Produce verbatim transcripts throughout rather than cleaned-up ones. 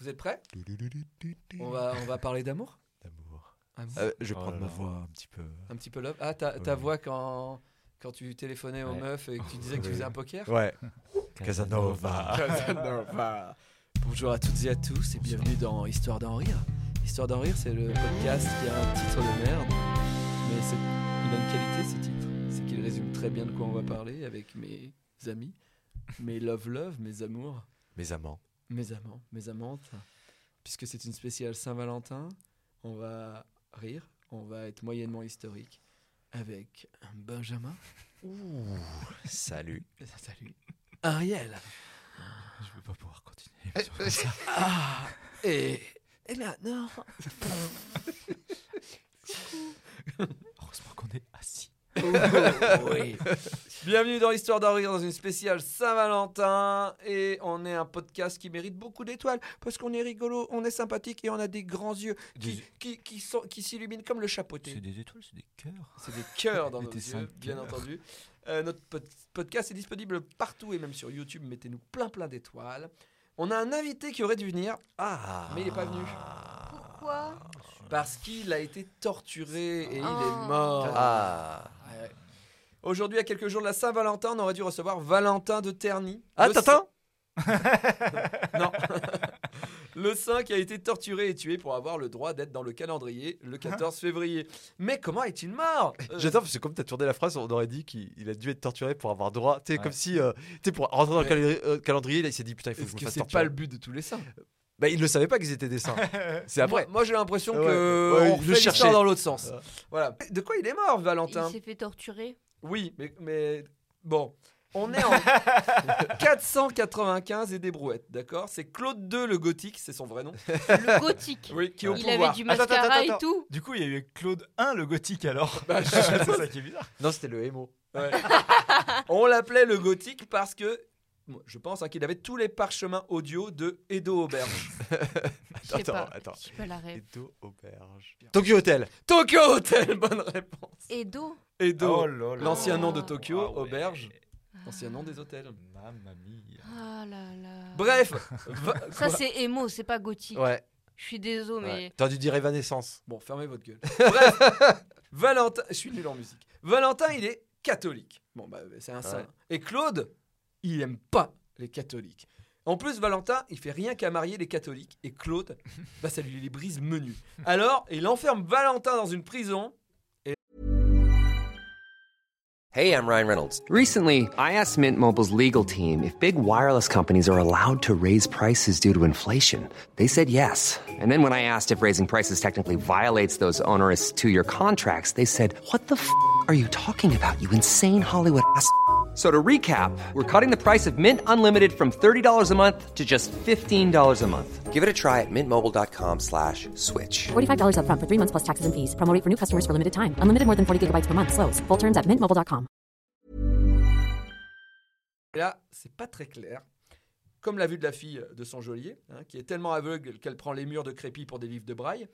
Vous êtes prêts? on va, on va parler d'amour. D'amour. Amour. Euh, je vais Oh prendre là ma là. voix un petit peu. Un petit peu love. Ah, ta, Ouais. ta voix quand, quand tu téléphonais aux Ouais. meufs et que tu disais que tu Oui. faisais un poker. Ouais. Casanova. Casanova. Bonjour à toutes et à tous et bienvenue dans Histoire d'en rire. Histoire d'en rire, c'est le podcast qui a un titre de merde, mais c'est, il a une qualité ce titre, c'est qu'il résume très bien de quoi on va parler avec mes amis, mes love love, mes amours, Mes amants. mes amants, mes amantes. Puisque c'est une spéciale Saint-Valentin, on va rire, on va être moyennement historique avec un Benjamin. Ouh. Salut. Salut. Ariel. Je vais pas pouvoir continuer. sur ça. Ah, et, et là, non. Heureusement qu'on est assis. Oui. Bienvenue dans Histoire d'en rire dans une spéciale Saint-Valentin et on est un podcast qui mérite beaucoup d'étoiles parce qu'on est rigolo, on est sympathique et on a des grands yeux qui, Des- qui, qui, sont, qui s'illuminent comme le chapeauté. C'est des étoiles, c'est des cœurs. C'est des cœurs dans Et nos tes yeux, cinq bien cœurs. entendu. Euh, notre pod- podcast est disponible partout et même sur YouTube. Mettez-nous plein plein d'étoiles. On a un invité qui aurait dû venir Ah. mais il n'est pas venu Pourquoi? parce qu'il a été torturé et il Oh. est mort. Ah. Ouais. Aujourd'hui, à quelques jours de la Saint-Valentin, on aurait dû recevoir Valentin de Terny. Ah, Le Tintin. saint- Non. Le saint qui a été torturé et tué pour avoir le droit d'être dans le calendrier le quatorze février. Mais comment est-il mort? Euh, J'adore parce que comme t'as tourné la phrase, on aurait dit qu'il il a dû être torturé pour avoir droit. Tu sais, Ouais. comme si, euh, tu sais, pour rentrer dans Mais- le calendrier, euh, calendrier, là, il s'est dit putain, il faut que Est-ce je me que fasse c'est torturer. pas le but de tous les saints? Bah, il ne savait pas qu'ils étaient des saints. C'est après. Moi, moi, j'ai l'impression Ouais, que ouais, on il refait le l'histoire cherchait. dans l'autre sens. Ouais. Voilà. De quoi il est mort, Valentin? Il s'est fait torturer. Oui, mais, mais bon, on est en quatre cent quatre-vingt-quinze et des brouettes, d'accord? C'est Claude deux le gothique, c'est son vrai nom. Le gothique. Oui, qui est au Il pouvoir. avait du Attends, attends, mascara attends, et tout. Du coup, il y a eu Claude un, le gothique alors. Bah, je- c'est ça qui est bizarre. Non, c'était le hémo. Ouais. On l'appelait le gothique parce que moi, je pense hein, qu'il avait tous les parchemins audio de Edo Auberge. Je sais Attends, pas. attends. Je sais pas la rêve. Edo Auberge. Tokyo Hotel. Tokyo Hotel, bonne réponse. Edo. Edo, Oh là là. l'ancien nom de Ah. Tokyo, Ah ouais. Auberge, ancien nom des hôtels. Mamma mia. Ah là là. Bref, va- Ça quoi c'est émo, c'est pas gothique. Ouais. Je suis désolé, mais. ouais. T'aurais dû dire Evanescence. Bon, fermez votre gueule. Bref, Valentin, je suis nul en musique. Valentin, il est catholique. Bon, bah, c'est un saint. Ouais. Et Claude, il aime pas les catholiques. En plus, Valentin, il fait rien qu'à marier les catholiques. Et Claude, bah, ça lui les brise menu. Alors, il enferme Valentin dans une prison. Hey, I'm Ryan Reynolds. Recently, I asked Mint Mobile's legal team if big wireless companies are allowed to raise prices due to inflation. They said yes. And then when I asked if raising prices technically violates those onerous two-year contracts, they said, "What the f*** are you talking about, you insane Hollywood ass?" So to recap, we're cutting the price of Mint Unlimited from thirty dollars a month to just fifteen dollars a month. Give it a try at mintmobile.com slash switch. forty-five dollars up front for three months plus taxes and fees. Promo rate for new customers for limited time. Unlimited more than forty gigabytes per month. Slows full terms at mint mobile dot com. Et là, c'est pas très clair. Comme la vue de la fille de son geôlier, hein, qui est tellement aveugle qu'elle prend les murs de crépi pour des livres de braille.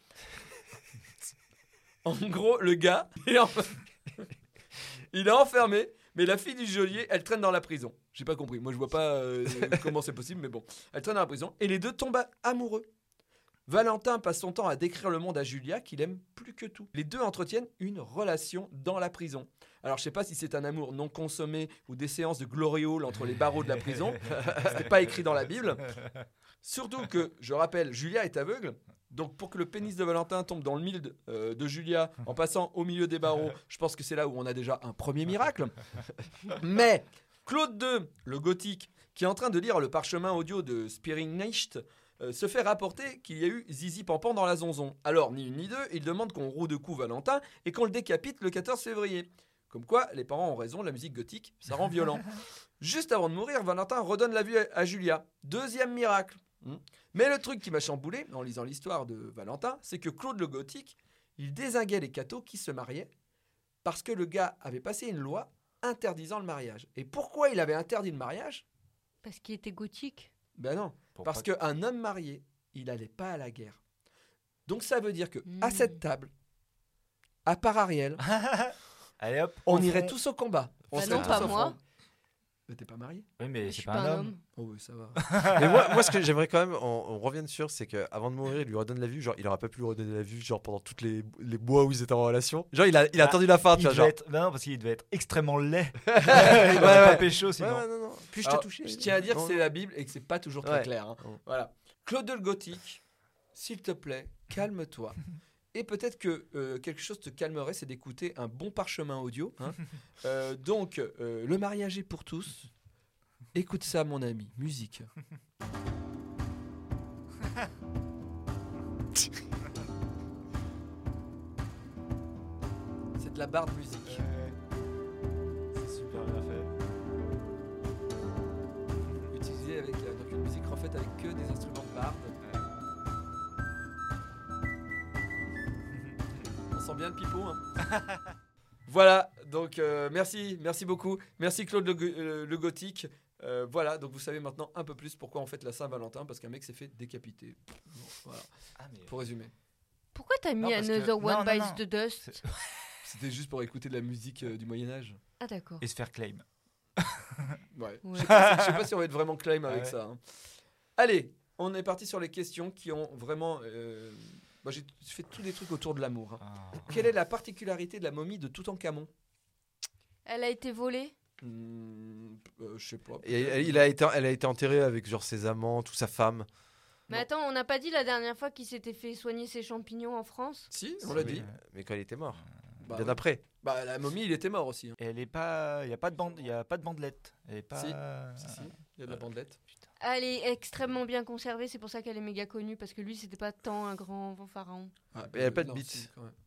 En gros, le gars, il est, en- il est enfermé, mais la fille du geôlier, elle traîne dans la prison. J'ai pas compris. Moi, je vois pas euh, comment c'est possible, mais bon. Elle traîne dans la prison et les deux tombent a- amoureux. Valentin passe son temps à décrire le monde à Julia qu'il aime plus que tout. Les deux entretiennent une relation dans la prison. Alors je sais pas si c'est un amour non consommé ou des séances de gloriole entre les barreaux de la prison. C'était pas écrit dans la Bible. Surtout que, je rappelle, Julia est aveugle. Donc pour que le pénis de Valentin tombe dans le mille de, euh, de Julia en passant au milieu des barreaux, je pense que c'est là où on a déjà un premier miracle. Mais Claude deux, le gothique, qui est en train de lire le parchemin audio de Spearingnicht, euh, se fait rapporter qu'il y a eu Zizi Pampan dans la zonzon. Alors, ni une ni deux, il demande qu'on roue de coups Valentin et qu'on le décapite le quatorze février. Comme quoi, les parents ont raison, la musique gothique, ça rend violent. Juste avant de mourir, Valentin redonne la vue à, à Julia. Deuxième miracle. Hmm. Mais le truc qui m'a chamboulé, en lisant l'histoire de Valentin, c'est que Claude le gothique, il dézinguait les cathos qui se mariaient parce que le gars avait passé une loi interdisant le mariage. Et pourquoi il avait interdit le mariage? Parce qu'il était gothique. Ben non, Pour parce pas- qu'un homme marié, il n'allait pas à la guerre. Donc ça veut dire que à Mm. cette table, à part Ariel, Allez hop. on au irait front. tous au combat. On Bah serait non, tous pas au moi. front. Mais t'es pas marié? Oui, mais Je c'est suis pas un homme. Oh oui, ça va. Mais moi, moi, ce que j'aimerais quand même, on, on revienne sur, c'est qu'avant de mourir, il lui redonne la vue. Genre, il aurait pas pu lui redonner la vue, genre pendant toutes les, les mois où ils étaient en relation. Genre, il a, il a Ah, attendu la fin, Il tu vois. devait Genre, être... Non, parce qu'il devait être extrêmement laid. il Ouais, devait pas ouais. pécho ouais, sinon. ouais, non, non. Puis je t'ai Alors, touché. Je tiens à dire Non, que c'est non. la Bible et que c'est pas toujours très Ouais. clair. hein. Non. Voilà. Claude le Gothique, s'il te plaît, calme-toi. Et peut-être que euh, quelque chose te calmerait, c'est d'écouter un bon parchemin audio. hein. Euh, donc, euh, le mariage est pour tous. Écoute ça, mon ami. Musique. C'est de la barre de musique. C'est super bien fait. Utilisée avec euh, donc une musique en fait avec que des instruments de barde. On sent bien le pipeau. Hein. Voilà, donc euh, merci, merci beaucoup. Merci Claude le, Go- euh, le Gothique. Euh, voilà, donc vous savez maintenant un peu plus pourquoi on fête la Saint-Valentin, parce qu'un mec s'est fait décapiter. Bon, voilà, Ah, mais... pour résumer. Pourquoi t'as mis Non, parce que- Another non, One non, Bites non. the Dust? C'est- C'était juste pour écouter de la musique euh, du Moyen-Âge. Ah d'accord. Et se faire claim. Ouais. Ouais. Je sais pas si- je sais pas si on va être vraiment claim avec Ouais. ça. hein. Allez, on est parti sur les questions qui ont vraiment. euh, Moi, j'ai fait tous les trucs autour de l'amour. hein. Ah. Quelle est la particularité de la momie de Toutankhamon? Elle a été volée? Hmm, euh, Je sais pas. Et elle, il a été, elle a été enterrée avec genre ses amants, toute sa femme. Mais Non. attends, on n'a pas dit la dernière fois qu'il s'était fait soigner ses champignons en France? Si, on l'a Oui, dit. euh, Mais quand il était mort. Bah, Bien oui. après. Bah, la momie, il était mort aussi. hein. Et elle est pas... Il n'y a pas de bande... il y a pas de bandelette. Elle est pas... Si. Si, si, il y a de la bandelette. Elle est extrêmement bien conservée, c'est pour ça qu'elle est méga connue, parce que lui, c'était pas tant un grand pharaon. Ah, Mais elle a pas de non, bite. si, quand même.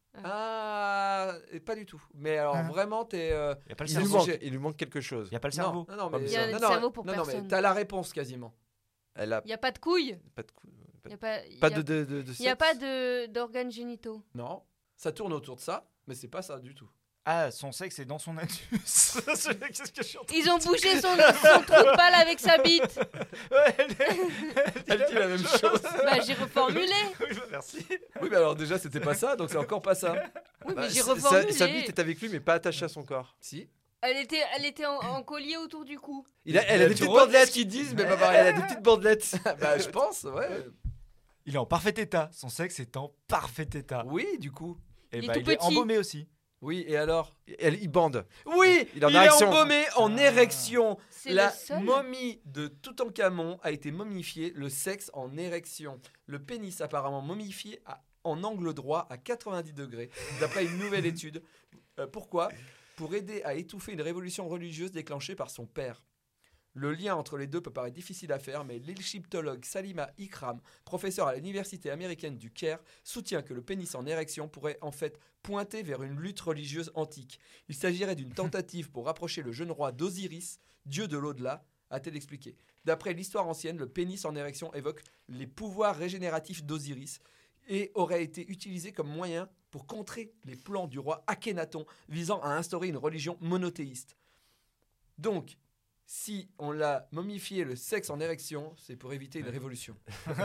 Ah, et pas du tout. Mais alors Ah. vraiment, t'es. euh, Il n'y a pas le Il lui, cerveau. manque, sujet. il lui manque quelque chose. Il n'y a pas le non, cerveau. non, non, Comme mais ça. Il y a non, le non, cerveau pour non, non, mais personne. t'as la réponse quasiment. Elle a Il n'y a pas de couilles, pas de cou- il n'y a pas, y Pas a- de, de, de, de y a sexe. pas de- d'organes génitaux. Non, ça tourne autour de ça, mais c'est pas ça du tout. Ah, son sexe est dans son anus. Qu'est-ce que je suis en train Ils ont bougé son, son trou de balle avec sa bite. de- Ouais, elle est- Elle dit la même chose. Bah, j'ai reformulé. Oui, bah, merci. Oui, mais alors déjà, c'était pas ça, donc c'est encore pas ça. Oui, Bah, mais j'ai sa- reformulé. sa, sa bite est avec lui, mais pas attachée à son corps. Si. Elle était, elle était en, en collier autour du cou. Il a, elle a des petites Tu redis ce bandelettes. qu'ils disent, mais pas Elle pareil. a des petites bandelettes. Bah, je pense, ouais. Il est en parfait état. Son sexe est en parfait état. Oui, du coup. Et Il est bah, tout il est petit. embaumé aussi. Oui, et alors? Elle, il bande. Oui, Il est en il est érection. embaumé en Ah. érection. C'est La le seul. momie de Toutankhamon a été momifiée, le sexe en érection. Le pénis apparemment momifié à- en angle droit à quatre-vingt-dix degrés, d'après une nouvelle étude. Euh, pourquoi? Pour aider à étouffer une révolution religieuse déclenchée par son père. Le lien entre les deux peut paraître difficile à faire, mais l'égyptologue Salima Ikram, professeur à l'université américaine du Caire, soutient que le pénis en érection pourrait en fait pointer vers une lutte religieuse antique. Il s'agirait d'une tentative pour rapprocher le jeune roi d'Osiris, dieu de l'au-delà, a-t-elle expliqué. D'après l'histoire ancienne, le pénis en érection évoque les pouvoirs régénératifs d'Osiris et aurait été utilisé comme moyen pour contrer les plans du roi Akhenaton visant à instaurer une religion monothéiste. Donc, si on l'a momifié le sexe en érection, c'est pour éviter une révolution.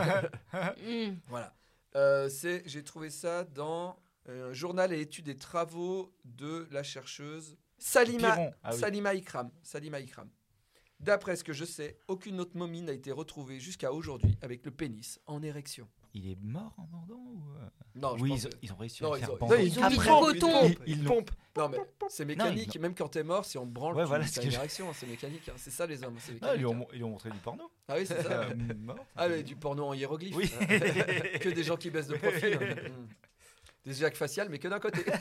Hmm. Voilà. Euh, c'est, j'ai trouvé ça dans euh, un journal et études et travaux de la chercheuse Salima, Piron. Ah oui. Salima Ikram. Salima Ikram. D'après ce que je sais, aucune autre momie n'a été retrouvée jusqu'à aujourd'hui avec le pénis en érection. Il est mort en bandant ou... euh Non, je Oui, pense ils, ont- que- ils ont réussi Non, à le ils faire ont- bander. non, Ils ont mis du Après, coton. Ils, ils l'ont- Pompe. Non, mais c'est mécanique. ils Même quand t'es mort, si on te branle, Ouais, tu voilà as ce une que je- érection. C'est mécanique. hein. C'est ça les hommes. C'est Ah, ils, mécanique. lui ont, hein. mon- ils lui ont montré du porno. Ah oui, c'est ça. Euh, mort. Ah mais du porno en hiéroglyphe. Oui. Que des gens qui baissent de profil. Mm. Des jacques faciales, mais que d'un côté.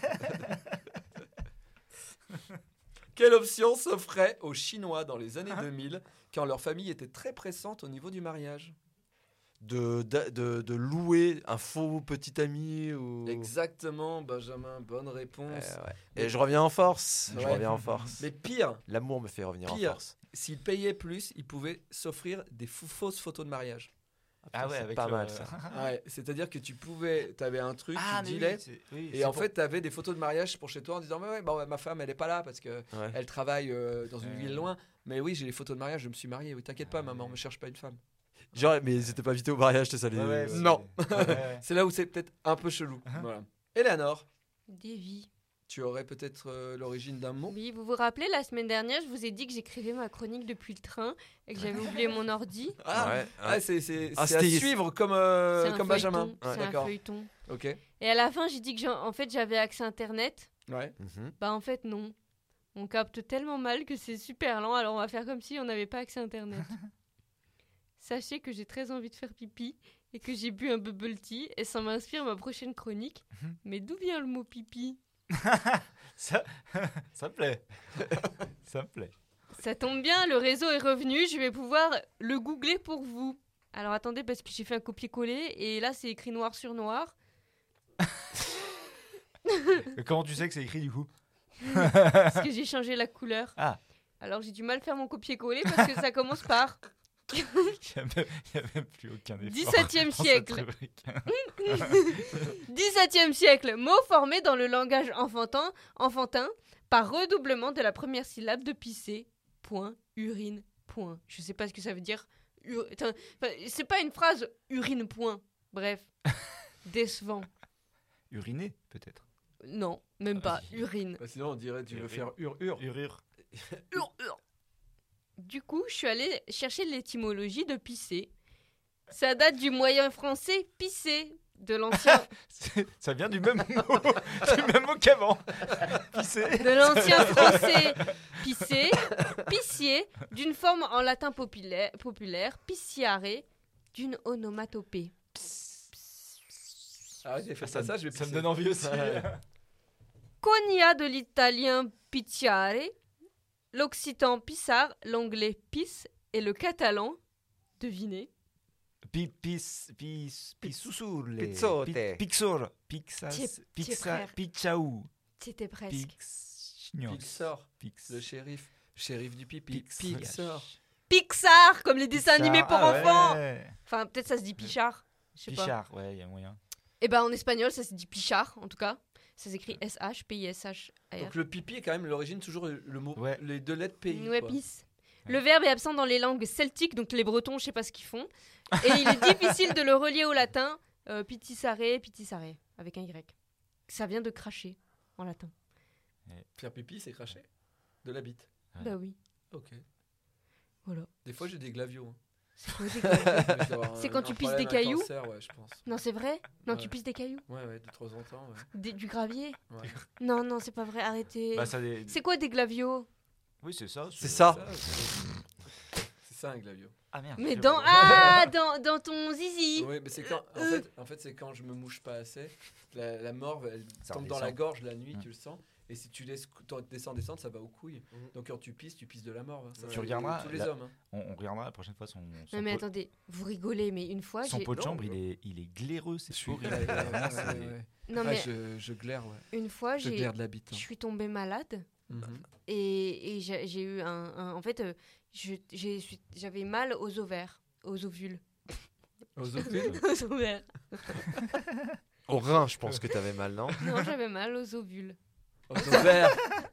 Quelle option s'offrait aux Chinois dans les années deux mille quand leur famille était très pressante au niveau du mariage? De, de, de, de louer un faux petit ami ou. Exactement, Benjamin, bonne réponse. Euh, ouais. Et je reviens en force. Je Ouais. reviens en force. Mais pire, L'amour me fait revenir Pire. en force. s'ils payaient plus, ils pouvaient s'offrir des fou- fausses photos de mariage. Ah ouais, c'est avec pas le- mal ça. Ouais, c'est-à-dire que tu pouvais, tu avais un truc, Ah, tu mais dealais, oui, c'est- oui, et c'est en pour- fait, tu avais des photos de mariage pour chez toi en disant mais ouais, bon, ma femme, elle est pas là parce que Ouais. elle travaille euh, dans une Euh. ville loin. Mais oui, j'ai les photos de mariage, je me suis marié. Oui, t'inquiète pas, Ah, maman, ouais. me cherche pas une femme. Genre, mais ils étaient pas invités au mariage, c'est ça les. Ouais, ouais, Non. ouais, ouais. C'est là où c'est peut-être un peu chelou. Uh-huh. Voilà. Eleanor, Davy. Tu aurais peut-être euh, l'origine d'un mot. Oui, vous vous rappelez, la semaine dernière, je vous ai dit que j'écrivais ma chronique depuis le train et que j'avais oublié mon ordi. Ah, Ouais, ah, ouais. c'est, c'est, Ah, c'est à c'était- suivre comme, euh, C'est un comme feuilleton, Benjamin. C'est un D'accord. feuilleton. Ok. Et à la fin, j'ai dit que j'en- en fait, j'avais accès à Internet. Ouais. Mhm. Bah en fait, non. On capte tellement mal que c'est super lent, alors on va faire comme si on n'avait pas accès à Internet. Sachez que j'ai très envie de faire pipi et que j'ai bu un bubble tea et ça m'inspire ma prochaine chronique. Mais d'où vient le mot pipi? Ça, ça me plaît. Ça me plaît. Ça tombe bien, le réseau est revenu, je vais pouvoir le googler pour vous. Alors attendez, parce que j'ai fait un copier-coller et là c'est écrit noir sur noir. Et comment tu sais que c'est écrit du coup? Parce que j'ai changé la couleur. Ah. Alors j'ai du mal à faire mon copier-coller parce que ça commence par Il n'y a, même- il y a même plus aucun effort. dix-septième dans cette siècle. rubrique. dix-septième siècle, mot formé dans le langage enfantin, enfantin par redoublement de la première syllabe de pisser, point, urine, point. Je sais pas ce que ça veut dire. Ur- Attends, enfin, c'est pas une phrase urine, point. Bref, décevant. Uriner, peut-être. Non, même pas, urine. Bah, sinon, on dirait tu veux Urine. faire ur-ur. Urure. Ur, ur. Du coup, je suis allée chercher l'étymologie de pisser. Ça date du moyen français pisser, de l'ancien C'est- Ça vient du même mot, du même mot qu'avant. Pisser. de l'ancien français pisser, pissier, d'une forme en latin populaire, populaire pisciare, d'une onomatopée. Arrêtez, faites Ça, pas ça, je vais ça me pisser. donne envie aussi. Ouais. Cogna de l'italien picciare, l'occitan pissar, l'anglais pisse et le catalan, devinez, Pi- Pis, pis, pisousourle. Pizzote. Pi- Pixor. Pixas. T'es- t'es Pixa. frère. Pichaou. c'était presque. Pixignos. Pixar, Pix. le shérif. Shérif du pipi. Pix. Pixar. Pixar, comme les dessins animés pour Ah ouais. enfants. Enfin, peut-être ça se dit pichard. Je sais pas. Pichard, ouais, il y a moyen. Et ben en espagnol, ça se dit pichard, en tout cas. Ça s'écrit S H P I S H A R. Donc le pipi est quand même l'origine, toujours le mot, Ouais. les deux lettres pays. Ouais, quoi. pisse. Le verbe est absent dans les langues celtiques, donc les Bretons, je sais pas ce qu'ils font. Et il est difficile de le relier au latin. Euh, pitissare, pitissare, avec un Y. Ça vient de cracher, en latin. Faire pipi, c'est cracher de la bite. Ouais. Bah oui, Ok. voilà. Des fois, j'ai des glavios. hein. C'est quoi, des gars Mais je dois avoir C'est un- quand tu un pisses problème, des un cailloux cancer, ouais, je pense. Non, c'est vrai. Non, Ouais. tu pisses des cailloux. Ouais, ouais, de temps en temps. Ouais. Des- du gravier. Ouais. Non, non, c'est pas vrai, arrêtez. Bah, ça dé- C'est quoi des glavios? Oui, c'est ça. C'est ça. C'est c'est ça un glavio. Ah merde. Mais je- dans... Ah, dans, dans ton zizi. Oui, mais c'est quand. En fait, en fait c'est quand je me mouche pas assez. La, la morve, elle Ça tombe dans redescend. la gorge la nuit, Mm. tu le sens. Et si tu laisses cou- t'en- descendre, descendre, ça va aux couilles. Mhm. Donc quand tu pisses, tu pisses de la morve. hein. Ça, Tu c'est regarderas, tous les la- hommes. hein. On, on regardera la prochaine fois son, son Non, mais pot, attendez, vous rigolez, mais une fois, son j'ai... pot de Non, chambre, il mais- est, il est glaireux, c'est Je suis. horrible. ouais, ouais, Vraiment, ouais, c'est- ouais, ouais. Non, Ah, mais je, je glaire, ouais. une fois, Je j'ai... glaire de la bite. Je hein. suis tombée malade Mhm. et, et j'ai j'ai eu un, un- En fait, euh, je- j'ai- suis- j'avais mal aux ovaires, aux ovules. Aux ovules. aux ovaires. Au rein, je pense que t'avais mal, non? Non, j'avais mal aux ovules. Aux ovaires.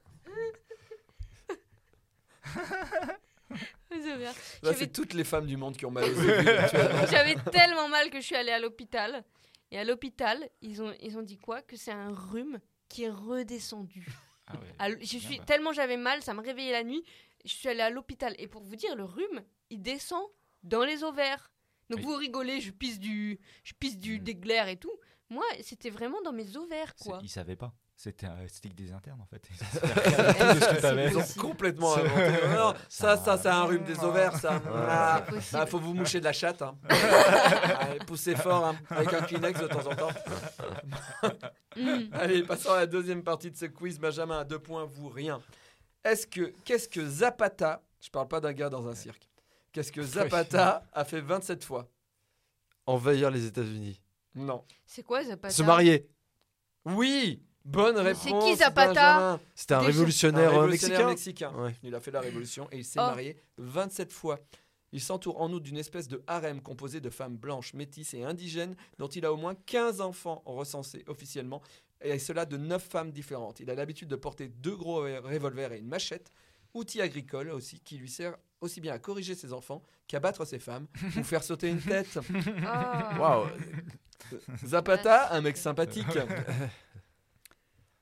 Aux ovaires. Là, J'avais- c'est toutes les femmes du monde qui ont mal aux ovules. actuellement. J'avais tellement mal que je suis allée à l'hôpital. Et à l'hôpital, ils ont, ils ont dit quoi? Que c'est un rhume qui est redescendu. Ah ouais. À l- je Bien, suis bah. tellement j'avais mal, ça me réveillait la nuit. Je suis allée à l'hôpital et pour vous dire, le rhume, il descend dans les ovaires. Donc Oui. vous rigolez, je pisse du, je pisse du Mm. des glaires et tout. Moi, c'était vraiment dans mes ovaires, C'est- quoi. Il savait pas. C'était un stick des internes en fait. Tout ce que t'avais. Ils ont complètement inventé. Non, ça, ça, c'est un rhume des ovaires, ça. Ah, C'est possible. ah, faut vous moucher de la chatte. Hein. Allez, poussez fort, hein, avec un Kleenex de temps en temps. Mm. Allez, passons à la deuxième partie de ce quiz. Benjamin à deux points, vous rien. Est-ce que, qu'est-ce que Zapata, je parle pas d'un gars dans un cirque, qu'est-ce que Zapata a fait vingt-sept fois? Envahir les États-Unis. Non. C'est quoi Zapata? Se marier. Oui, bonne Mais réponse. c'est qui, Zapata? Benjamin. C'était un Déjà- révolutionnaire, Un euh, révolutionnaire mexicain. mexicain. Ouais. Il a fait la révolution et il s'est Oh. marié vingt-sept fois. Il s'entoure en outre d'une espèce de harem composé de femmes blanches, métisses et indigènes dont il a au moins quinze enfants recensés officiellement et cela de neuf femmes différentes. Il a l'habitude de porter deux gros ré- revolvers et une machette, outil agricole aussi qui lui sert aussi bien à corriger ses enfants qu'à battre ses femmes ou faire sauter une tête. Ah. Waouh. Zapata, un mec sympathique.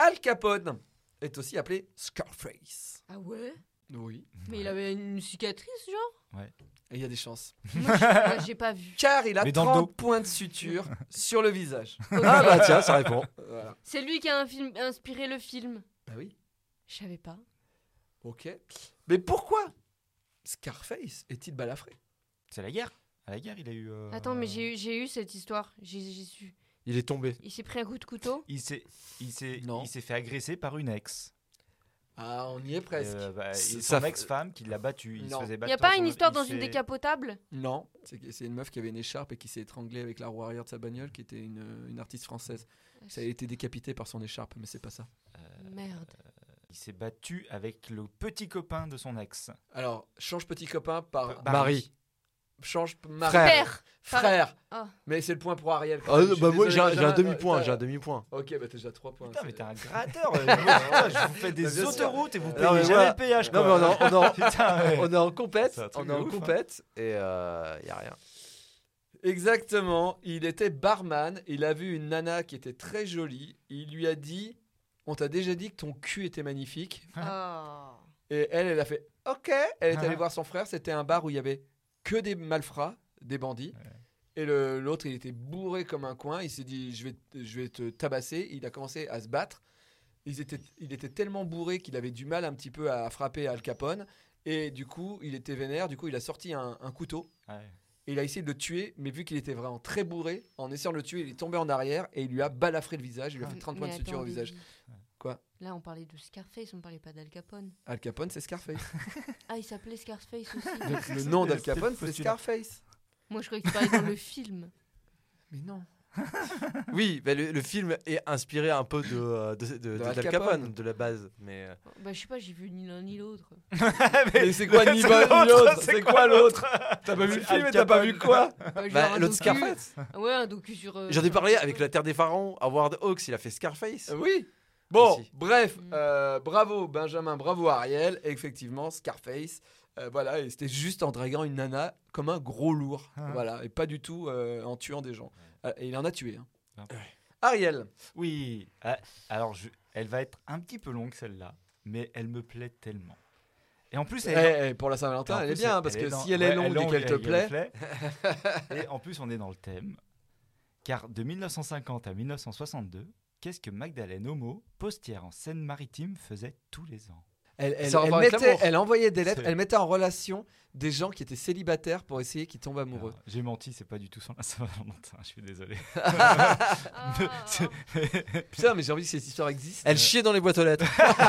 Al Capone est aussi appelé Scarface. Ah ouais. Oui. Mais il avait une cicatrice, genre. Et il y a des chances. Moi, j'ai- moi, j'ai pas vu. Car il a Mais dans le trente dos. points de suture sur le visage. Ah bah tiens, ça répond. Voilà. C'est lui qui a un film, inspiré le film. Bah oui. Je savais pas. Ok. Mais pourquoi Scarface est-il balafré? C'est la guerre. À la guerre, il a eu. euh, Attends, mais j'ai eu, j'ai eu cette histoire. J'ai, j'ai su. Il est tombé. Il s'est pris un coup de couteau. Il s'est, il s'est, Non. il s'est fait agresser par une ex. Ah, on y est presque. Euh, bah, C'est- et ça son f- ex-femme qui l'a battu. Il Non. se faisait Il battre. n'y a pas dans une son- histoire il dans une s'est- décapotable? Non, c'est que- c'est une meuf qui avait une écharpe et qui s'est étranglée avec la roue arrière de sa bagnole, qui était une, une artiste française. Ça a été décapité par son écharpe, mais c'est pas ça. Merde. Il s'est battu avec le petit copain de son ex. Alors, change petit copain par Bah, Marie. change mari. Frère. Père. Frère. Ah. Mais c'est le point pour Ariel. Ah, Je suis bah moi désolé, j'ai un, j'ai un Benjamin. demi-point, Euh, j'ai un demi-point. Ok, bah t'as déjà trois points. Putain, c'est- mais t'es un gratteur. euh, moi, putain, je vous fais des Bah, bien sûr. autoroutes et vous Non, payez mais jamais voilà. le péage. Non mais quoi. on est en, on est en- Putain, ouais. on est en compète, C'est un truc on est de en ouf, hein. compète et il euh, y a rien. Exactement. Il était barman. Il a vu une nana qui était très jolie. Il lui a dit, on t'a déjà dit que ton cul était magnifique. Oh. Et elle, elle a fait OK. Elle est allée Ah. voir son frère. C'était un bar où il y avait que des malfrats, des bandits. Et le- l'autre, il était bourré comme un coin. Il s'est dit je vais, t- je vais te tabasser. Il a commencé à se battre. Ils étaient, il était tellement bourré qu'il avait du mal un petit peu à frapper Al Capone. Et du coup, il était vénère. Du coup, il a sorti un, un couteau. Ouais. Et il a essayé de le tuer. Mais vu qu'il était vraiment très bourré, en essayant de le tuer, il est tombé en arrière. Et il lui a balafré le visage. Il lui a fait trente points de Mais suture au attendez, visage. Quoi? Là, on parlait de Scarface, on parlait pas d'Al Capone. Al Capone, c'est Scarface. Ah, il s'appelait Scarface aussi. Le, le nom d'Al C'était le Capone, c'est postulat. Scarface. Moi, je croyais que tu parlais dans le film. Mais non. Oui, bah, le, le film est inspiré un peu de, euh, de, de, de- Al d'Al Capone. Capone, de la base. Mais euh, Bah, je sais pas, j'ai vu ni l'un ni l'autre. Mais c'est quoi ni l'un ni l'autre? C'est quoi l'autre? T'as pas vu le C'est film Al et t'as pas vu Capone. quoi? Bah, genre bah, un l'autre docu. Scarface. Ouais, un docu sur. euh, J'en ai sur- parlé avec La Terre des Pharaons. Howard Hawks, il a fait Scarface. Euh, Oui. Bon, Aussi. bref, Mm. euh, bravo Benjamin, bravo Ariel. Effectivement, Scarface. Euh, voilà, et c'était juste en draguant une nana comme un gros lourd. Ah. Voilà, et pas du tout euh, en tuant des gens. Euh, et il en a tué. hein. Ah. Ariel. Oui. Ah, alors, je- elle va être un petit peu longue celle-là, mais elle me plaît tellement. Et en plus, Eh, elle, eh, pour la en Saint-Valentin, elle est plus, bien, hein, parce elle que est dans- si elle est ouais, longue et qu'elle te elle- plaît. elle plaît. Et en plus, on est dans le thème. Car de mille neuf cent cinquante à mille neuf cent soixante-deux, qu'est-ce que Magdalene Homo, postière en Seine-Maritime, faisait tous les ans? Elle, elle, Ça a elle rapport avec mettait- l'amour. elle envoyait des lettres, C'est- elle mettait en relation des gens qui étaient célibataires pour essayer qu'ils tombent amoureux. Alors, J'ai menti, c'est pas du tout sur la Saint-Valentin, je suis désolé. Ah. C'est- Putain, mais j'ai envie que cette histoire existe. Elle chiait dans les boîtes aux lettres.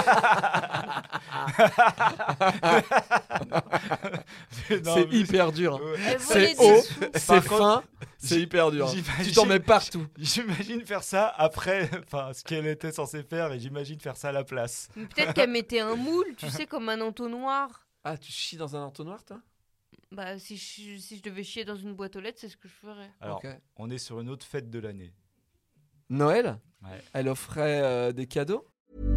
Non, C'est mais- hyper dur. hein. Ouais. Elle volait C'est des haut, sous. c'est Par fin, c'est hyper dur. hein. j'imagine- Tu t'en mets partout. J'imagine faire ça après, enfin, ce qu'elle était censée faire, et j'imagine faire ça à la place. Mais peut-être qu'elle mettait un moule, tu sais, comme un entonnoir. Ah, tu chies dans un entonnoir, toi? Bah, si je, si je devais chier dans une boîte aux lettres, c'est ce que je ferais. Alors, Ok. on est sur une autre fête de l'année. Noël, Ouais. elle offrait euh, des cadeaux.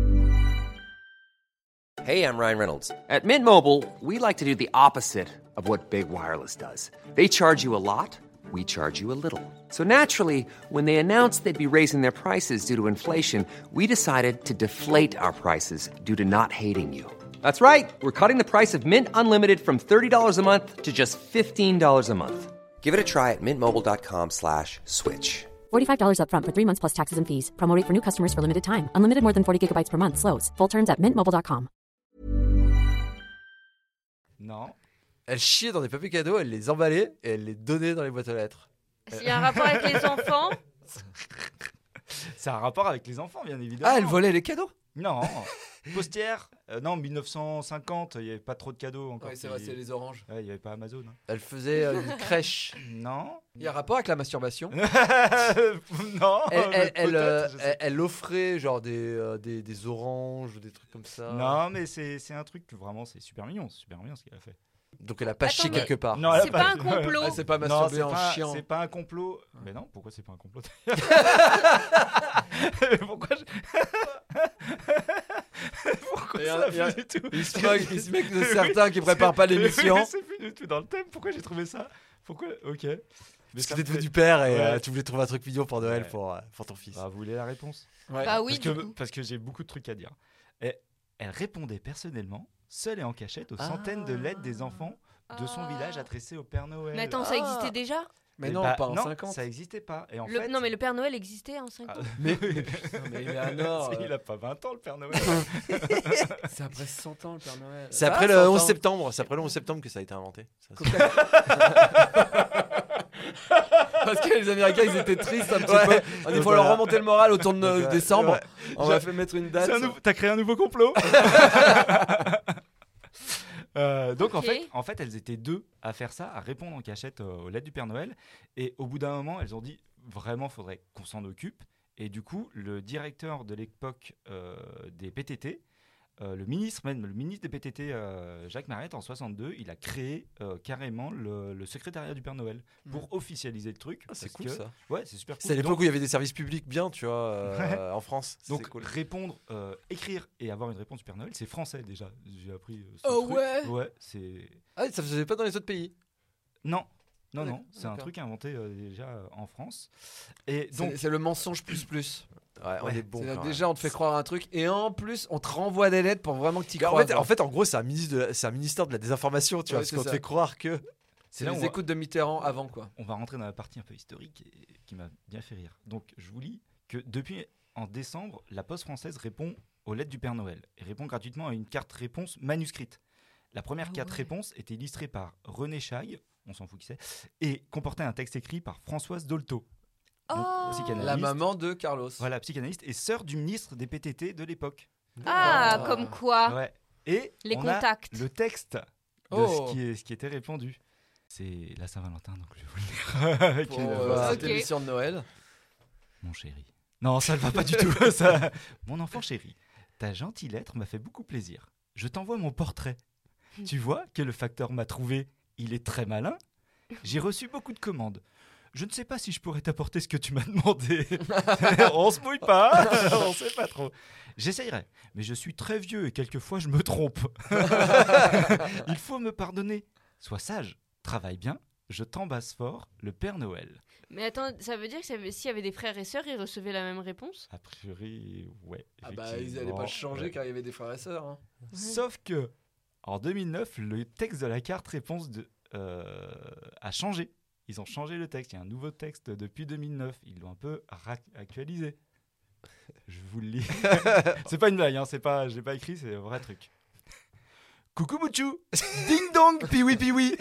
Hey, I'm Ryan Reynolds. At Mint Mobile, we like to do the opposite of what Big Wireless does. They charge you a lot, we charge you a little. So naturally, when they announced they'd be raising their prices due to inflation, we decided to deflate our prices due to not hating you. That's right. We're cutting the price of Mint Unlimited from thirty dollars a month to just fifteen dollars a month. Give it a try at mintmobile.com slash switch. forty-five dollars upfront for three months plus taxes and fees. Promo rate for new customers for limited time. Unlimited more than forty gigabytes per month. Slows full terms at mint mobile dot com. Non. Elle chiait dans des papiers cadeaux, elle les emballait et elle les donnait dans les boîtes aux lettres. S'il y a un rapport avec les enfants, Ça a un rapport avec les enfants, bien évidemment. Ah, elle volait les cadeaux. Non. Postière. Euh, non, mille neuf cent cinquante, il n'y avait pas trop de cadeaux encore. Oui, c'est vrai, qui- c'est les oranges. Ouais, il n'y avait pas Amazon. hein. Elle faisait euh, une crèche. Non. Il y a un rapport avec la masturbation. non. Elle, elle, elle, peut-être, euh, je sais elle- elle offrait genre des, euh, des, des oranges ou des trucs comme ça. Non, mais c'est c'est un truc que vraiment, c'est super mignon. C'est super mignon ce qu'elle a fait. Donc elle a pas chié Attends, mais- quelque part. Non, elle a c'est pas un complot. Ah, c'est pas Non, masturber c'est en pas, chiant. c'est pas un complot. Mais non, pourquoi c'est pas un complot Pourquoi je... Pourquoi Il y a- ça il y a- plus du tout Il se moque, il se moque de certains qui préparent pas l'émission. C'est plus du tout dans le thème. Pourquoi j'ai trouvé ça Pourquoi Ok. Mais Parce ça que t'es me devenu fait- père et euh, Ouais. tu voulais trouver un truc mignon pour Noël Ouais. pour, euh, pour ton fils. Ah, vous voulez la réponse? Ouais. Bah oui, parce, du que, coup. parce que j'ai beaucoup de trucs à dire. Et elle répondait personnellement, seule et en cachette, aux Ah. centaines de lettres des enfants de son Ah. village adressées au Père Noël. Mais attends, ça Ah. existait déjà Mais Et non, bah, pas en non, cinquante. ça existait pas. Et en Le- fait, Non, mais le Père Noël existait en cinquante. Ah, Mais, mais putain, mais Eleanor, il euh, a pas vingt ans, le Père Noël. c'est après cent ans le Père Noël. C'est Ah, après le cent onze ans. septembre. C'est après le onze septembre que ça a été inventé. Ça, c'est- Parce que les Américains, ils étaient tristes un petit Ouais. peu. Il faut Voilà. leur remonter le moral autour de no- Donc, euh, décembre. ouais. On va faire mettre une date. C'est un nouveau- T'as créé un nouveau complot. Euh, donc en Ok. fait, en fait, elles étaient deux à faire ça, à répondre en cachette euh, aux lettres du Père Noël. Et au bout d'un moment, elles ont dit vraiment, faudrait qu'on s'en occupe. Et du coup, le directeur de l'époque euh, des P T T, euh, le ministre même, le ministre des P T T, euh, Jacques Mariette, en soixante-deux, il a créé euh, carrément le, le secrétariat du Père Noël pour officialiser le truc. Ah, c'est parce cool que- ça. Ouais, c'est super cool. C'est à l'époque Donc- où il y avait des services publics bien, tu vois, euh, Ouais. en France. Donc C'est cool. répondre, euh, écrire et avoir une réponse du Père Noël, c'est français déjà. J'ai appris euh, ce Oh truc. ouais. Ouais, c'est... Ah, ça se faisait pas dans les autres pays. Non, non, Ah, non, d'accord, c'est un d'accord. truc inventé euh, déjà euh, en France. Et donc, C'est c'est le mensonge plus plus. Ouais, on Ouais, est bon. C'est-à-dire, quand même. déjà, on te fait croire un truc et en plus, on te renvoie des lettres pour vraiment que tu y En crois. fait, en fait, en gros, c'est un, ministre de la- c'est un ministère de la désinformation, tu Ouais, vois, parce c'est qu'on te ça. fait croire que. c'est là les où on va- écoutes de Mitterrand avant, quoi. on va rentrer dans la partie un peu historique et, qui m'a bien fait rire. Donc, je vous lis que depuis en décembre, la Poste française répond aux lettres du Père Noël et répond gratuitement à une carte réponse manuscrite. La première Ah carte ouais. réponse était illustrée par René Chaille, on s'en fout qui c'est, et comportait un texte écrit par Françoise Dolto. Donc, Oh. psychanalyste. La maman de Carlos. Voilà, psychanalyste et sœur du ministre des P T T de l'époque. Ah, Ah. comme quoi. Ouais. Et Les on a contacts. le texte de Oh. ce, qui est, ce qui était répondu. C'est la Saint-Valentin, donc je vais vous le lire. Avec Pour une euh, voix. cette Ok. émission de Noël. Mon chéri. Non, ça ne va pas du tout. Ça. Mon enfant chéri, ta gentille lettre m'a fait beaucoup plaisir. Je t'envoie mon portrait. Tu vois que le facteur m'a trouvé. Il est très malin. J'ai reçu beaucoup de commandes. Je ne sais pas si je pourrais t'apporter ce que tu m'as demandé. On se mouille pas. On sait pas trop. J'essayerai. Mais je suis très vieux et quelquefois je me trompe. Il faut me pardonner. Sois sage. Travaille bien. Je t'embrasse fort. Le Père Noël. Mais attends, ça veut dire que ça veut- s'il y avait des frères et sœurs, ils recevaient la même réponse? A priori, ouais. Ah bah, ils effectivement, allaient pas changer ouais. car il y avait des frères et sœurs. hein. Sauf que, en deux mille neuf, le texte de la carte réponse de, euh, a changé. Ils ont changé le texte. Il y a un nouveau texte depuis deux mille neuf. Ils l'ont un peu ra- actualisé. Je vous le lis. C'est pas une blague, hein, c'est pas, je l'ai pas écrit, c'est un vrai truc. Coucou Mouchou, ding dong, piwi piwi.